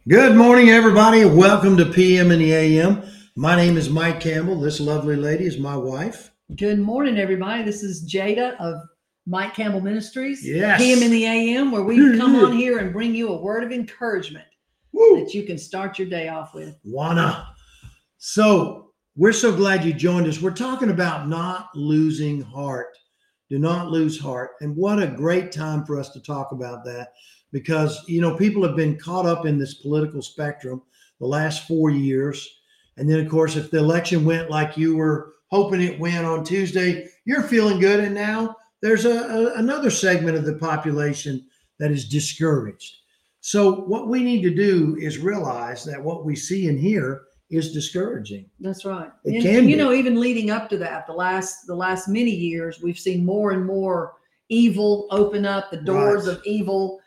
Good morning, everybody. Welcome to PM in the AM. My name is Mike Campbell. This lovely lady is my wife. Good morning, everybody. This is Jada of Mike Campbell Ministries, Yes. PM in the AM, where we come on here and bring you a word of encouragement that you can start your day off with. So we're so glad you joined us. We're talking about not losing heart. Do not lose heart. And what a great time for us to talk about that, because, people have been caught up in this political spectrum the last 4 years. And then, of course, if the election went like you were hoping it went on Tuesday, you're feeling good. And now there's another segment of the population that is discouraged. So what we need to do is realize that what we see and hear is discouraging. That's right. It can be. Even leading up to that, the last many years, we've seen more and more evil open up, the doors of evil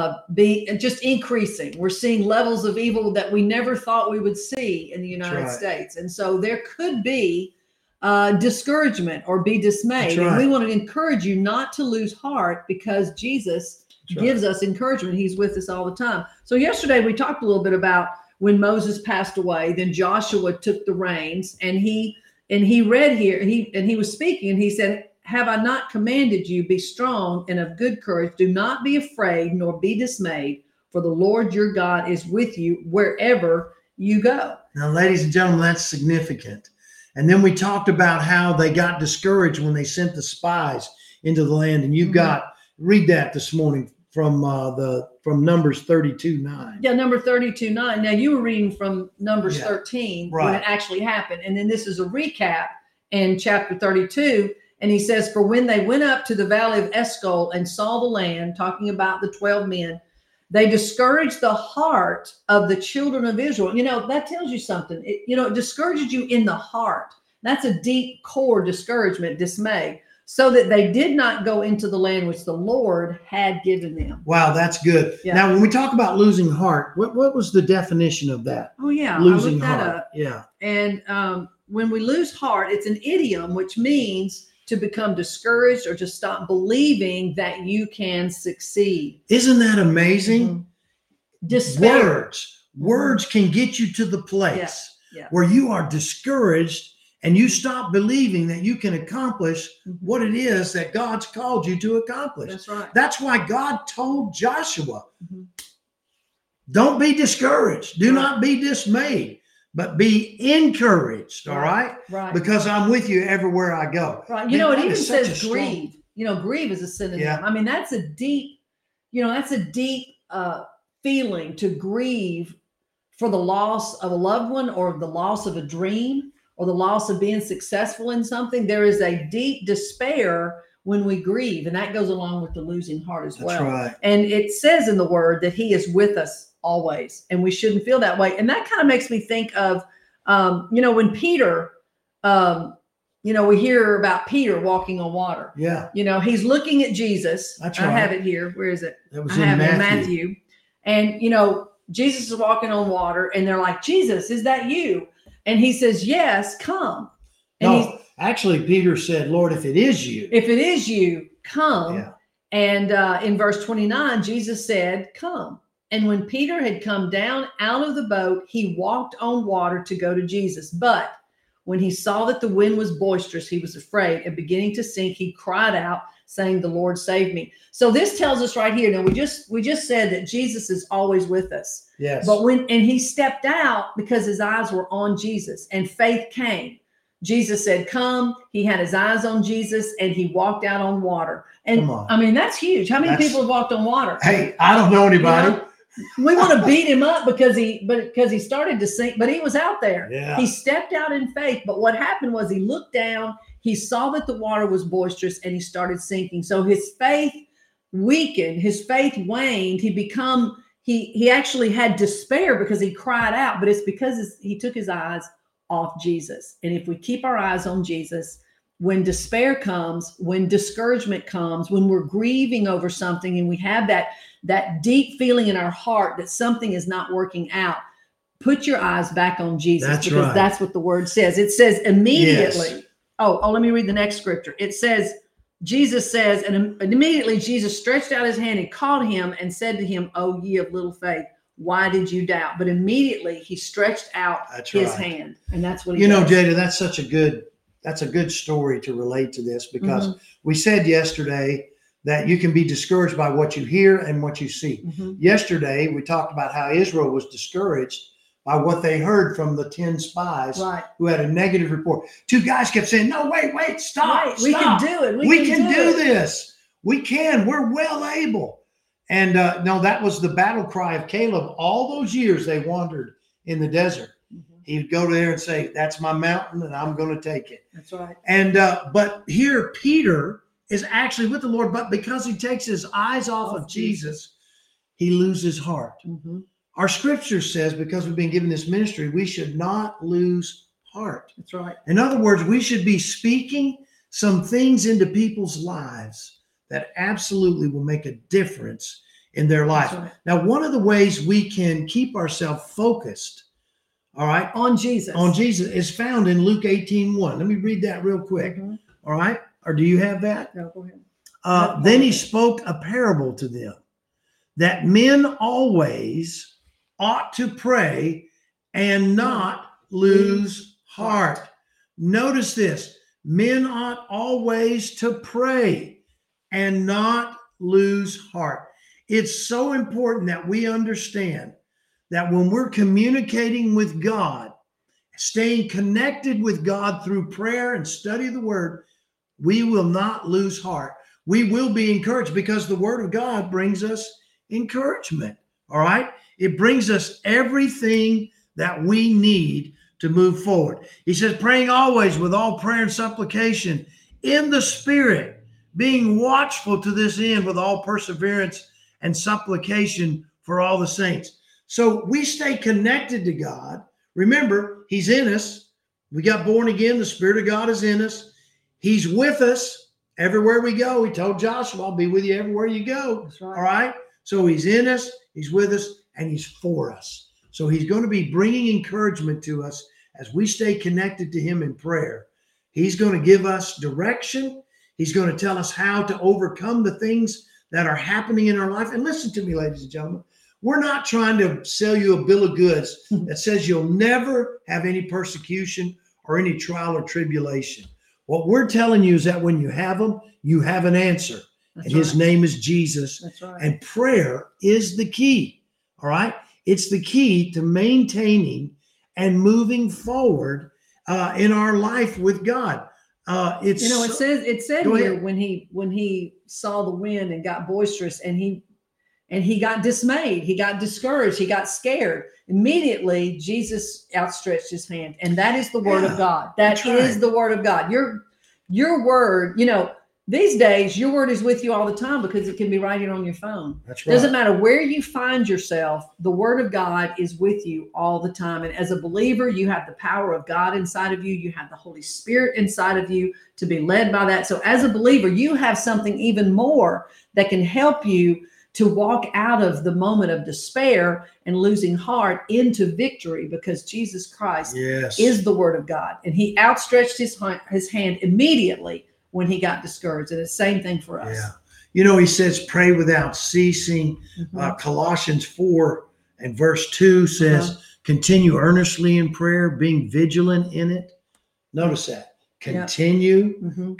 be just increasing. We're seeing levels of evil that we never thought we would see in the United States. And so there could be discouragement or be dismayed. And we want to encourage you not to lose heart, because Jesus gives us encouragement. He's with us all the time. So yesterday we talked a little bit about when Moses passed away, then Joshua took the reins, and he read here, he was speaking, and he said, "Have I not commanded you, be strong and of good courage, do not be afraid nor be dismayed, for the Lord your God is with you wherever you go." Now, ladies and gentlemen, that's significant. And then we talked about how they got discouraged when they sent the spies into the land. And you've read that this morning from Numbers 32:9. Yeah, number 32:9. Now you were reading from Numbers 13 when it actually happened. And then this is a recap in chapter 32. And he says, "For when they went up to the valley of Eshcol and saw the land," talking about the 12 men, "they discouraged the heart of the children of Israel." That tells you something. It discourages you in the heart. That's a deep core discouragement, dismay, so that they did not go into the land which the Lord had given them. Wow, that's good. Yeah. Now, when we talk about losing heart, what was the definition of that? Oh, yeah. Losing I looked heart. that up. Yeah. And when we lose heart, it's an idiom, which means to become discouraged or to stop believing that you can succeed. Isn't that amazing? Mm-hmm. Despair. Words can get you to the place where you are discouraged and you stop believing that you can accomplish what it is that God's called you to accomplish. That's right. That's why God told Joshua, don't be discouraged. Do not be dismayed, but be encouraged. All right? Right. Because I'm with you everywhere I go. Right. It even says grieve. Grieve is a synonym. Yeah. I mean, that's a deep, feeling, to grieve for the loss of a loved one, or the loss of a dream, or the loss of being successful in something. There is a deep despair when we grieve, and that goes along with the losing heart as well. That's right. And it says in the word that he is with us always, and we shouldn't feel that way. And that kind of makes me think of, when Peter, we hear about Peter walking on water. Yeah. He's looking at Jesus. That's right. I have it here. Where is it? That was in Matthew. And, Jesus is walking on water, and they're like, "Jesus, is that you?" And he says, "Yes, come." And actually, Peter said, "Lord, if it is you." If it is you, come. Yeah. And in verse 29, Jesus said, "Come." And when Peter had come down out of the boat, he walked on water to go to Jesus. But when he saw that the wind was boisterous, he was afraid, and beginning to sink, he cried out, saying, "The Lord save me." So this tells us right here. Now we just said that Jesus is always with us. Yes. But he stepped out because his eyes were on Jesus, and faith came. Jesus said, "Come." He had his eyes on Jesus, and he walked out on water. And come on. I mean, that's huge. How many people have walked on water? Hey, I don't know anybody. We want to beat him up because he started to sink, but he was out there. Yeah. He stepped out in faith. But what happened was he looked down, he saw that the water was boisterous, and he started sinking. So his faith weakened, his faith waned. He actually had despair because he cried out, but it's because he took his eyes off Jesus. And if we keep our eyes on Jesus, when despair comes, when discouragement comes, when we're grieving over something and we have that deep feeling in our heart that something is not working out, put your eyes back on Jesus. That's because right. That's what the word says. It says immediately. Yes. Oh, let me read the next scripture. It says, Jesus says, and immediately Jesus stretched out his hand and caught him and said to him, "O ye of little faith, why did you doubt? But immediately he stretched out his hand, and that's what he You know, does. Jada, that's a good story to relate to this, because we said yesterday that you can be discouraged by what you hear and what you see. Yesterday, we talked about how Israel was discouraged by what they heard from the 10 spies who had a negative report. 2 guys kept saying, no, wait, stop. We can do it. We can do this. We can. We're well able. And no, that was the battle cry of Caleb. All those years they wandered in the desert. He would go there and say, that's my mountain and I'm going to take it. That's right. And but here Peter is actually with the Lord, but because he takes his eyes off of Jesus, he loses heart. Our scripture says, because we've been given this ministry, we should not lose heart. That's right. In other words, we should be speaking some things into people's lives that absolutely will make a difference in their life. Right. Now, one of the ways we can keep ourselves focused, all right, on Jesus is found in Luke 18:1. Let me read that real quick. All right. Or do you have that? No, go ahead. Then he spoke a parable to them, that men always ought to pray and not lose heart. Notice this. Men ought always to pray and not lose heart. It's so important that we understand that when we're communicating with God, staying connected with God through prayer and study of the word, we will not lose heart. We will be encouraged, because the word of God brings us encouragement. All right. It brings us everything that we need to move forward. He says, praying always with all prayer and supplication in the Spirit, being watchful to this end with all perseverance and supplication for all the saints. So we stay connected to God. Remember, he's in us. We got born again. The Spirit of God is in us. He's with us everywhere we go. He told Joshua, I'll be with you everywhere you go. That's right. All right. So he's in us, he's with us, and he's for us. So he's going to be bringing encouragement to us as we stay connected to him in prayer. He's going to give us direction. He's going to tell us how to overcome the things that are happening in our life. And listen to me, ladies and gentlemen, we're not trying to sell you a bill of goods that says you'll never have any persecution or any trial or tribulation. What we're telling you is that when you have them, you have an answer. That's and his right. name is Jesus. That's right. And prayer is the key. All right. It's the key to maintaining and moving forward in our life with God. It said here when he saw the wind and got boisterous, and he got dismayed, he got discouraged, he got scared. Immediately, Jesus outstretched his hand, and that is the word of God. That is the word of God. Your word, these days, your word is with you all the time because it can be right here on your phone. That's right. Doesn't matter where you find yourself, the word of God is with you all the time. And as a believer, you have the power of God inside of you. You have the Holy Spirit inside of you to be led by that. So as a believer, you have something even more that can help you to walk out of the moment of despair and losing heart into victory, because Jesus Christ is the word of God. And he outstretched his hand immediately when he got discouraged. And it's the same thing for us. Yeah. He says, pray without ceasing. Colossians 4 and verse 2 says, continue earnestly in prayer, being vigilant in it. Notice that. Continue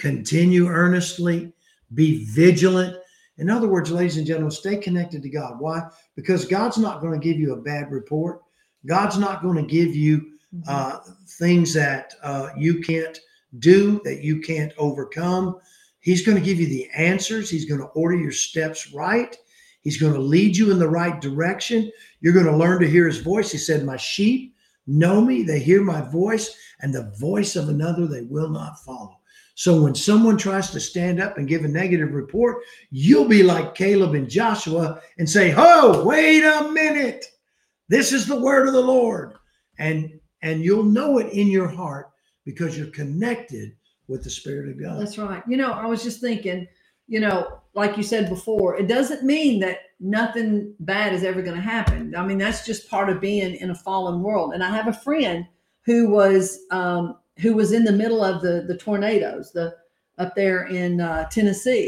earnestly, be vigilant. In other words, ladies and gentlemen, stay connected to God. Why? Because God's not going to give you a bad report. God's not going to give you things that you can't do, that you can't overcome. He's going to give you the answers. He's going to order your steps right. He's going to lead you in the right direction. You're going to learn to hear his voice. He said, my sheep know me. They hear my voice, and the voice of another they will not follow. So when someone tries to stand up and give a negative report, you'll be like Caleb and Joshua and say, oh, wait a minute. This is the word of the Lord. And you'll know it in your heart because you're connected with the Spirit of God. That's right. I was just thinking, like you said before, it doesn't mean that nothing bad is ever going to happen. I mean, that's just part of being in a fallen world. And I have a friend who was in the middle of the tornadoes up there in Tennessee.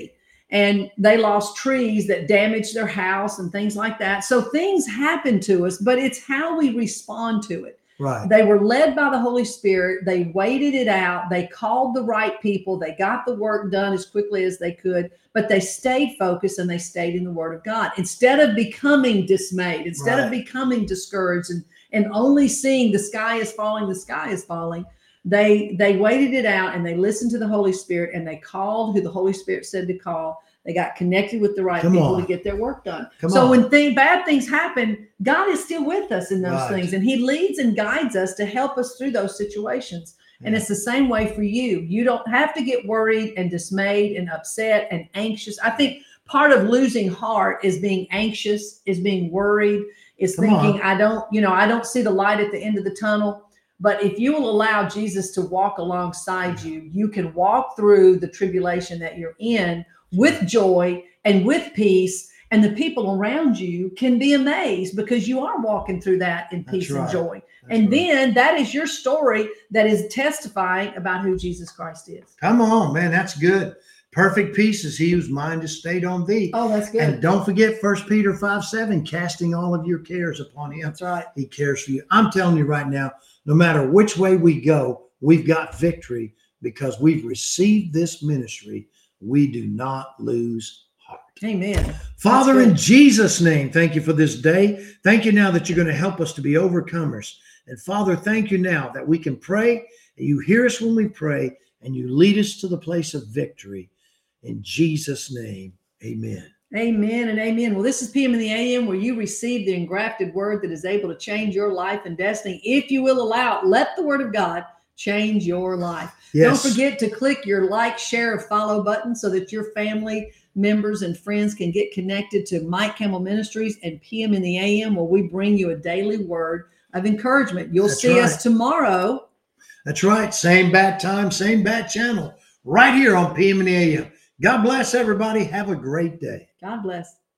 and they lost trees that damaged their house and things like that. So things happen to us, but it's how we respond to it. Right. They were led by the Holy Spirit. They waited it out. They called the right people. They got the work done as quickly as they could, but they stayed focused and they stayed in the Word of God. Instead of becoming dismayed, instead of becoming discouraged and only seeing the sky is falling, they waited it out and they listened to the Holy Spirit and they called who the Holy Spirit said to call. They got connected with the right people to get their work done. So when bad things happen, God is still with us in those things, and He leads and guides us to help us through those situations. And it's the same way for you. You don't have to get worried and dismayed and upset and anxious. I think part of losing heart is being anxious, is being worried, is thinking, I don't see the light at the end of the tunnel. But if you will allow Jesus to walk alongside you, you can walk through the tribulation that you're in with joy and with peace, and the people around you can be amazed because you are walking through that in peace and joy. Then that is your story that is testifying about who Jesus Christ is. Come on, man. That's good. Perfect peace is he whose mind is stayed on thee. Oh, that's good. And don't forget 1 Peter 5:7, casting all of your cares upon him. That's right. He cares for you. I'm telling you right now, no matter which way we go, we've got victory because we've received this ministry. We do not lose heart. Amen. Father, in Jesus' name, thank you for this day. Thank you now that you're going to help us to be overcomers. And Father, thank you now that we can pray, and you hear us when we pray, and you lead us to the place of victory. In Jesus' name, amen. Amen and amen. Well, this is PM in the AM, where you receive the engrafted word that is able to change your life and destiny. If you will allow it, let the word of God change your life. Yes. Don't forget to click your like, share, or follow button so that your family members and friends can get connected to Mike Campbell Ministries and PM in the AM, where we bring you a daily word of encouragement. You'll see us tomorrow. That's right. Same bat time, same bat channel, right here on PM in the AM. God bless everybody. Have a great day. God bless.